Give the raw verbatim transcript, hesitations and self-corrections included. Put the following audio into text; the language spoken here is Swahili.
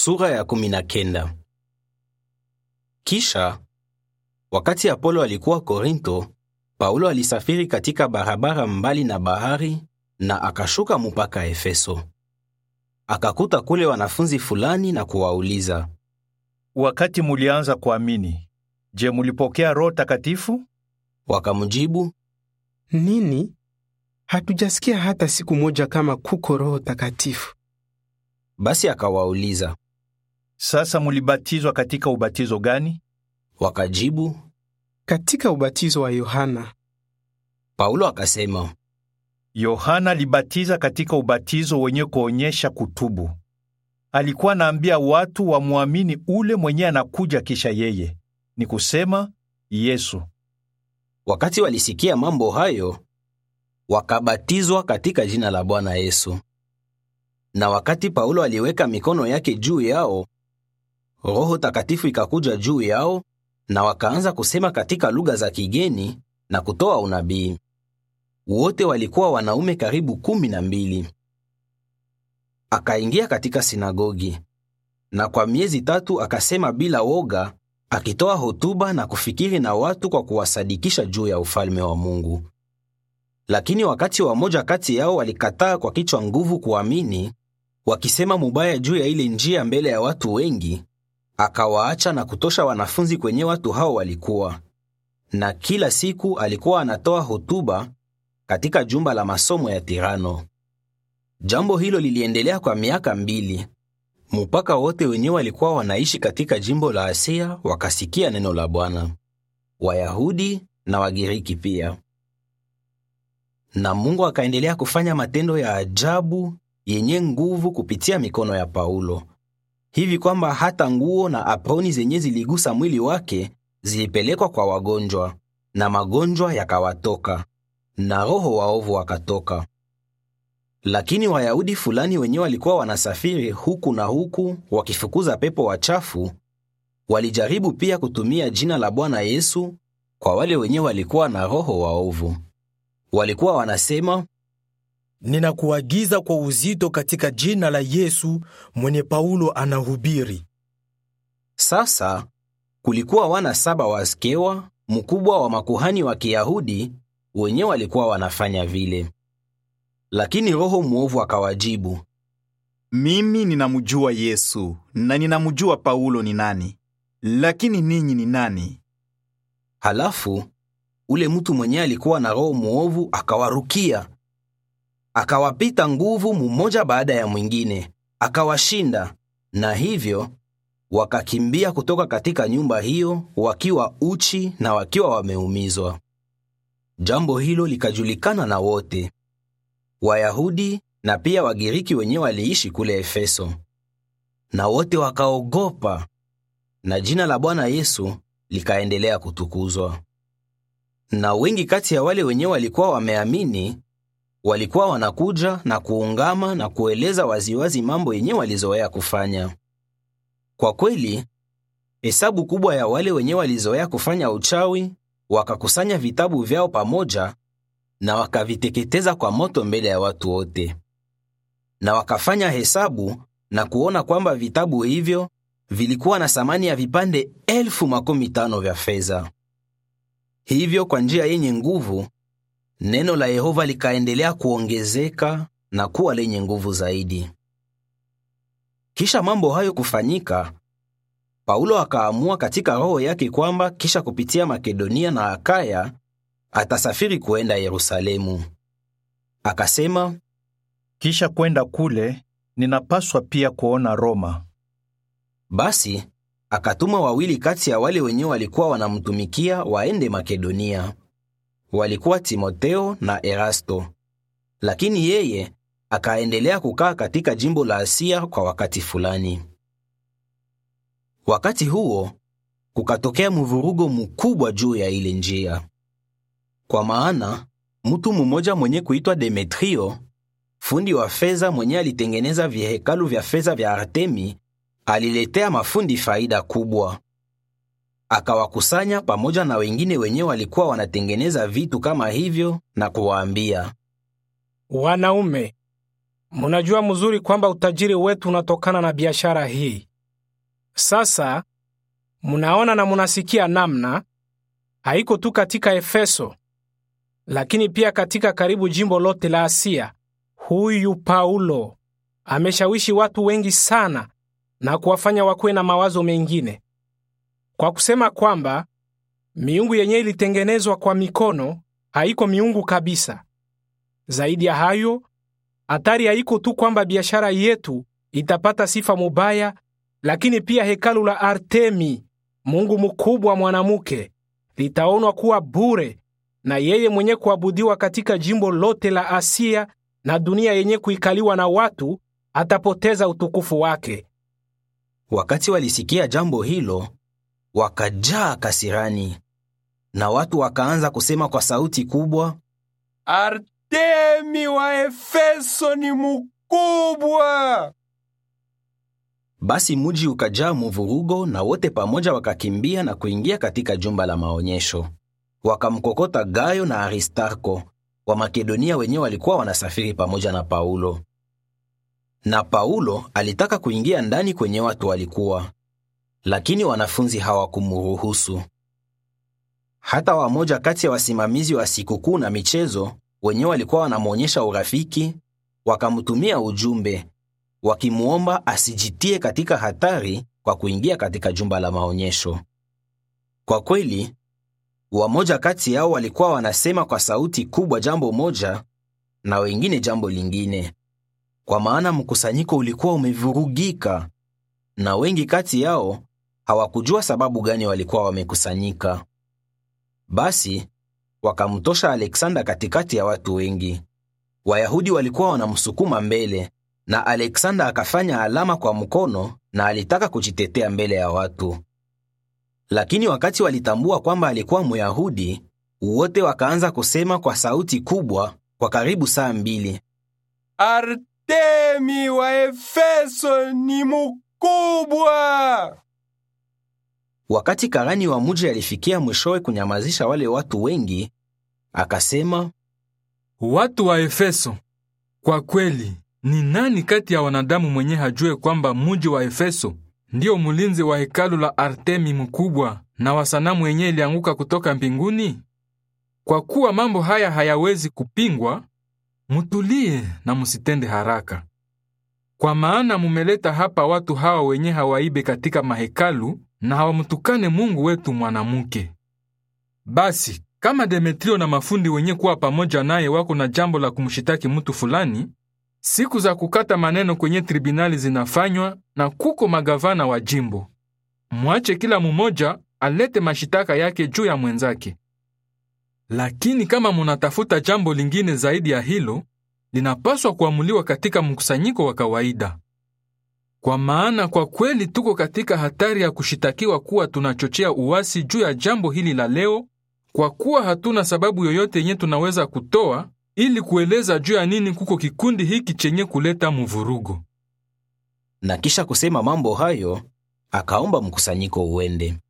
Sura ya kumi na kenda. Kisha, wakati Apolo alikuwa Korinto, Paulo alisafiri katika barabara mbali na bahari na akashuka mpaka Efeso. Akakuta kule wanafunzi fulani na kuwauliza, wakati mulianza kuamini, je, mulipokea Roho Takatifu? Wakamjibu, nini? Hatujasikia hata siku moja kama kuko Roho Takatifu. Basi akawauliza, sasa mulibatizwa katika ubatizo gani? Wakajibu, katika ubatizo wa Yohana. Paulo akasema, Yohana alibatiza katika ubatizo wenye kuonyesha kutubu. Alikuwa anaambia watu wamuamini ule mwenye anakuja kisha yeye, ni kusema Yesu. Wakati walisikia mambo hayo, wakabatizwa katika jina la Bwana Yesu. Na wakati Paulo aliweka mikono yake juu yao, Roho Takatifu ikakuja juu yao, na wakaanza kusema katika lugha za kigeni na kutoa unabii. Wote walikuwa wanaume karibu kumi na mbili. Akaingia katika sinagogi, na kwa miezi tatu akasema bila woga, akitoa hotuba na kufikiri na watu kwa kuwasadikisha juu ya ufalme wa Mungu. Lakini wakati wamoja kati yao walikataa kwa kichwa nguvu kuamini, wakisema mubaya juu ya ile njia mbele ya watu wengi, akawaacha na kutosha wanafunzi kwenye watu hao walikuwa. Na kila siku alikuwa anatoa hotuba katika jumba la masomo ya Tirano. Jambo hilo liliendelea kwa miaka mbili, mpaka wote wenyewe walikuwa wanaishi katika jimbo la Asia wakasikia neno la Bwana, Wayahudi na Wagiriki pia. Na Mungu akaendelea kufanya matendo ya ajabu yenye nguvu kupitia mikono ya Paulo, hivi kwamba hata nguo na aproni zenye ziligusa mwili wake zilipelekwa kwa wagonjwa, na magonjwa yakawatoka, na roho waovu wakatoka. Lakini Wayahudi fulani wenyewe walikuwa wanasafiri huku na huku wakifukuza pepo wachafu, walijaribu pia kutumia jina la Bwana Yesu kwa wale wenyewe walikuwa na roho waovu. Walikuwa wanasema, ninakuagiza kwa uzito katika jina la Yesu mwenye Paulo anahubiri. Sasa kulikuwa wana saba wa Askewa, mkubwa wa makuhani wa Kiyahudi, wenyewe walikuwa wanafanya vile. Lakini roho muovu akawajibu, mimi ninamjua Yesu na ninamjua Paulo ni nani, lakini ninyi ni nani? Halafu ule mtu mwenye alikuwa na roho muovu akawarukia, akawapita nguvu mmoja baada ya mwingine, akawashinda, na hivyo wakakimbia kutoka katika nyumba hiyo wakiwa uchi na wakiwa wameumizwa. Jambo hilo likajulikana na wote, Wayahudi na pia Wagiriki wenyewe waliishi kule Efeso. Na wote wakaogopa, na jina la Bwana Yesu likaendelea kutukuzwa. Na wengi kati ya wale wenyewe walikuwa wameamini, walikuwa wanakuja na kuungama na kueleza waziwazi mambo yenyewe walizoea kufanya. Kwa kweli, hesabu kubwa ya wale wenyewe walizoea kufanya uchawi wakakusanya vitabu vyao pamoja na wakaviteketeza kwa moto mbele ya watu wote. Na wakafanya hesabu na kuona kwamba vitabu hivyo vilikuwa na thamani ya vipande elfu makumi tano vya fedha. Hivyo kwa njia yenye nguvu, neno la Yehova likaendelea kuongezeka na kuwa lenye nguvu zaidi. Kisha mambo hayo kufanyika, Paulo akaamua katika roho yake kwamba kisha kupitia Makedonia na Akaya atasafiri kuenda Yerusalemu. Akasema, kisha kwenda kule, ninapaswa pia kuona Roma. Basi akatuma wawili kati ya wale wenyewe walikuwa wanamtumikia waende Makedonia. Walikuwa Timotheo na Erasto. Lakini yeye akaendelea kukaa katika jimbo la Asia kwa wakati fulani. Wakati huo kukatokea mvurugo mkubwa juu ya ile njia. Kwa maana mtu mmoja mwenye kuitwa Demetrio, fundi wa fedha mwenye alitengeneza vihekalu vya fedha vya Artemi, aliletea mafundi faida kubwa. Akawakusanya pamoja na wengine wenyewe walikuwa wanatengeneza vitu kama hivyo na kuwaambia, wanaume, mnajua mzuri kwamba utajiri wetu unatokana na biashara hii. Sasa munaona na munasikia namna haiko tu katika Efeso, lakini pia katika karibu jimbo lote la Asia, huyu Paulo ameshawishi watu wengi sana na kuwafanya wakuwe na mawazo mengine, kwa kusema kwamba miungu yenye ilitengenezwa kwa mikono haiko miungu kabisa. Zaidi ya hayo, hatari haiko tu kwamba biashara yetu itapata sifa mubaya, lakini pia hekalu la Artemi, mungu mkubwa mwanamke, litaonwa kuwa bure na yeye mwenye kuabudiwa katika jimbo lote la Asia, na dunia yenye kuikaliwa na watu atapoteza utukufu wake. Wakati walisikia jambo hilo, wakajaa kasirani, na watu wakaanza kusema kwa sauti kubwa, Artemi wa Efeso ni mkubwa! Basi muji ukajaa mvurugo, na wote pamoja wakakimbia na kuingia katika jumba la maonyesho. Wakamkokota Gayo na Aristarko, wa Makedonia wenye walikuwa wanasafiri pamoja na Paulo. Na Paulo alitaka kuingia ndani kwenye watu walikuwa, lakini wanafunzi hawakumuruhusu. Hata wamoja kati ya wasimamizi wa sikukuu na michezo wenye walikuwa wanamuonyesha urafiki, wakamtumia ujumbe wakimuomba asijitie katika hatari kwa kuingia katika jumba la maonyesho. Kwa kweli, wamoja kati yao walikuwa wanasema kwa sauti kubwa jambo moja na wengine jambo lingine, kwa maana mkusanyiko ulikuwa umevurugika, na wengi kati yao hawakujua sababu gani walikuwa wamekusanyika. Basi wakamtosha Alexander katikati ya watu wengi. Wayahudi walikuwa wanamsukuma mbele, na Alexander akafanya alama kwa mkono na alitaka kujitetea mbele ya watu. Lakini wakati walitambua kwamba alikuwa Myahudi, wote wakaanza kusema kwa sauti kubwa kwa karibu saa mbili, Artemi wa Efeso ni mkubwa! Wakati karani wa muji alifikia mwishowe kunyamazisha wale watu wengi, akasema, watu wa Efeso, kwa kweli ni nani kati ya wanadamu mwenye hajue kwamba muji wa Efeso ndio mulinzi wa hekalu la Artemi mkubwa na wa sanamu yenye ilianguka kutoka mbinguni? Kwa kuwa mambo haya hayawezi kupingwa, mutulie na musitende haraka. Kwa maana mumeleta hapa watu hawa wenye hawaibe katika mahekalu na hawamutukane Mungu wetu mwanamke. Basi, kama Demetrio na mafundi wenye kuwa pamoja naye wako na jambo la kumshitaki mtu fulani, siku za kukata maneno kwenye tribunali zinafanywa na kuko magavana wa jimbo. Mwache kila mmoja alete mashitaka yake juu ya mwenzake. Lakini kama munatafuta jambo lingine zaidi ya hilo, linapaswa kuamuliwa katika mkusanyiko wa kawaida. Kwa maana kwa kweli tuko katika hatari ya kushitakiwa kuwa tunachochea uasi juu ya jambo hili la leo, kwa kuwa hatuna sababu yoyote yenye tunaweza kutoa ili kueleza juu ya nini kuko kikundi hiki chenye kuleta mvurugo. Na kisha kusema mambo hayo, akaomba mkusanyiko uende.